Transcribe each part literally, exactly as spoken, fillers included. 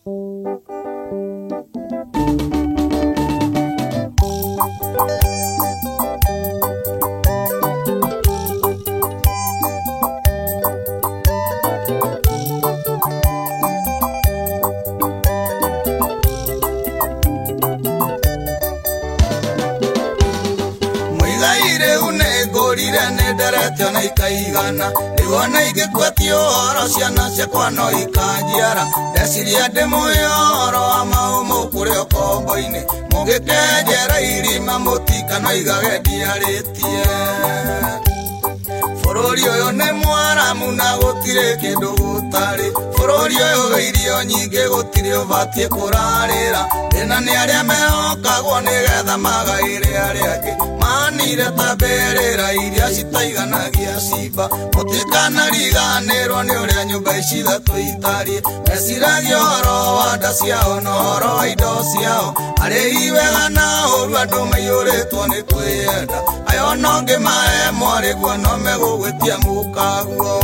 Tiona ikaigana riwona igĩkwetio horo ciana ciakwa no ikanjiara ndeciria ndĩ mũyoro wa maũmũ kũrĩa ũkombo-inĩ mũgĩkenjera irima mũtikano igage ndiarĩtie bũrũri ũyũ nĩ mwaramu na gũtirĩ kĩndũ gũtarĩ bũrũri ũyũ wĩ irio nyingĩ gũtirĩ ũbatiĩ kũrarĩra thĩna nĩ arĩa mehokagwo nĩgetha magaĩre arĩa angĩ manire ta mbĩrĩra iria citaiganagia cimba mũtikanariganĩrwo nĩ ũrĩa nyũmba ici ithatũ itariĩ meciragia ũhoro wa nda ciao na ũhoro wa indo ciao arĩi wega na ũru andũ maiyũrĩtwo nĩ kwĩyenda ayo no ngĩmahe mwarĩ guo no megũgwĩtia mũkaguo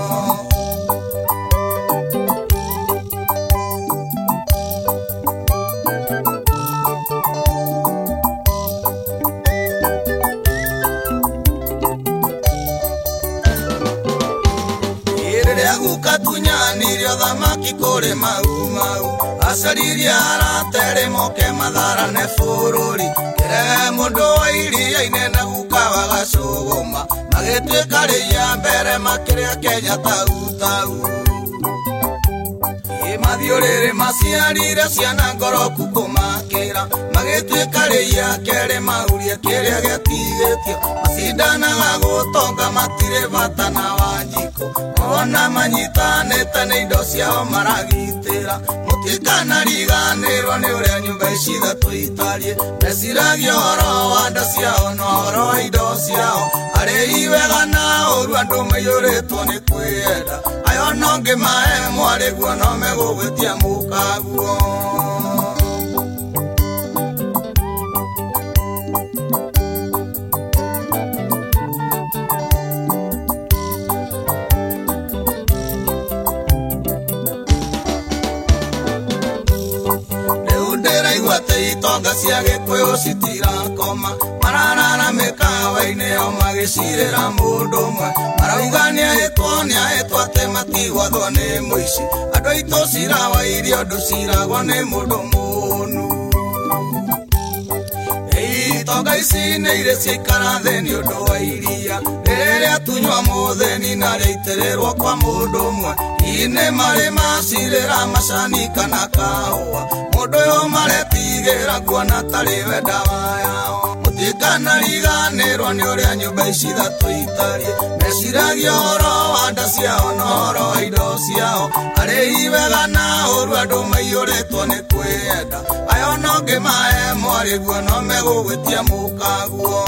Tunyanire thamaki kũrĩ mau mau acaririe aratere moke matharane bũrũri kĩrehe mũndũ wa iria-inĩ na guka wa gacũgũma magĩtuĩka rĩia mbere makĩrĩa Kenya tau tau mathiũrĩrĩ maciarire ciana ngoroku kũmakĩra magĩtuĩka rĩia kerĩ maurie kĩrĩa gĩatigĩtio macindanaga gũtonga matirĩ bata na Wanjikũ ona manyitanĩte nĩ indo ciao maragitĩra mũtikanariganĩrwo nĩ ũrĩa nyũmba ici ithatũ itariĩ meciragia ũhoro wa nda ciao na ũhoro wa indo ciao arĩi wega na ũru andũ maiyũrĩtwo nĩ kwĩyenda ayo no ngĩmahe mwarĩ guo no megũgwĩtia mũkaguo itonga cia Gĩkũyũ citirakoma mararara mĩkawa-inĩ o magĩcirĩra mũndũ ũmwe marauga nĩahĩtwo nĩahĩtwo atĩ matigwathwo nĩ mũici andũ aitũ cirawa irio ũndũ ciragwo nĩ mũndũ mũnu itonga ici nĩ irĩ ciaikara thĩ nĩ ũndũ wa iria rĩrĩa tunyua mũthĩni na rĩaitĩrĩrwo kwa mũndũ ũmwe inĩ marĩ macirĩra macani kana kahũa mũndũ ũyũ maretigĩra kuona tarĩ we ndawa yao mũtikanariganĩrwo nĩ ũrĩa nyũmba ici ithatũ itariĩ meciragia ũhoro wa nda ciao na ũhoro wa indo ciao arĩi wega na ũru andũ maiyũrĩtwo nĩ kwĩyenda ayo no ngĩmahe mwarĩ guo no megũgwĩtia mũkaguo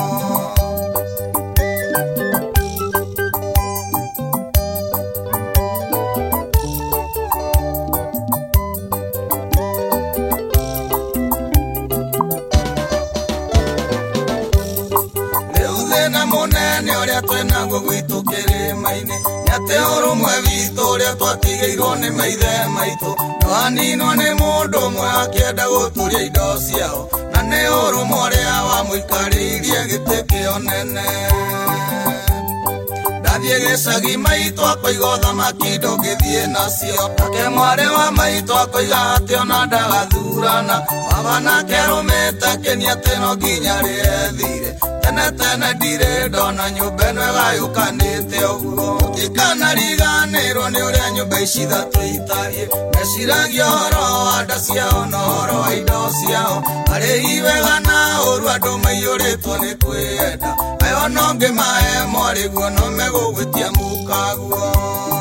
mũnene ũrĩa twĩnaguo gwitũ kĩrĩma-inĩ nĩ atĩ ũrũmwe witũ ũrĩa twatigĩirwo nĩ maithe maitũ nĩwaninwo nĩ mũndũ ũmwe akĩenda gũturia indo ciao na nĩ ũrũmwe ũrĩa wamũikarĩirie gĩtĩ kĩo nene ndathiĩ gĩcagi maitũ akoiga thamaki ndũngĩthiĩ nacio nake mwarĩ wa maitũ akoiga atĩ ona ndagathurana baba nake arũmĩte kĩni atĩ no nginya rĩethire tene tene ndirĩ ndona nyũmba ĩno ĩgayũkanĩte ũguo mũtikanariganĩrwo nĩ ũrĩa nyũmba ici ithatũ itariĩ meciragia ũhoro wa nda ciao na ũhoro wa indo ciao arĩi wega na ũru andũ maiyũrĩtwo nĩ kwĩyenda ayo no ngĩmahe mwarĩ guo no megũgwĩtia mũkaguo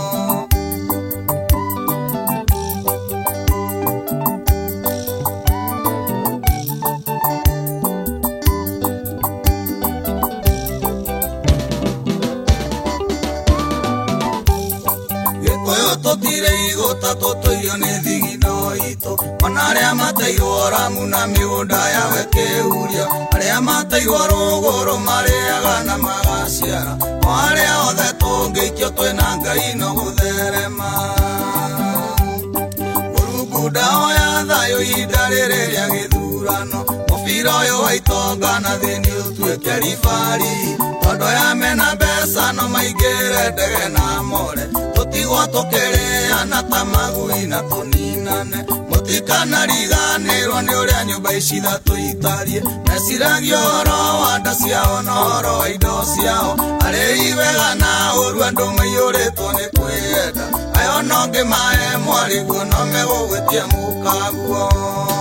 tũtirĩ igũta tũtũirio nĩ thigino itũ ona arĩa mateirwo ramu na mĩgũnda yawe kĩhurio arĩa mateirwo rũgũrũ marĩaga na magaciara o arĩa othe tũngĩikio twĩna Ngai no gũtherema Mũrungu ndao ya thayo idarere rĩa gĩthurano mũbira ũyũ wa itonga na thĩni ũtuĩke ribari tondũ ya mena mbeca no maingĩre ndege na more tũtigwo tũkĩrĩana ta magui na tũninane mũtikanariganĩrwo nĩ ũrĩa nyũmba ici ithatũ itariĩ meciragia ũhoro wa nda ciao na ũhoro wa indo ciao arĩ wega na ũru andũ maiyũrĩtwo nĩ kwĩenda ayo no ngĩmahe mwarĩguo no megũgwĩtia mũkaguo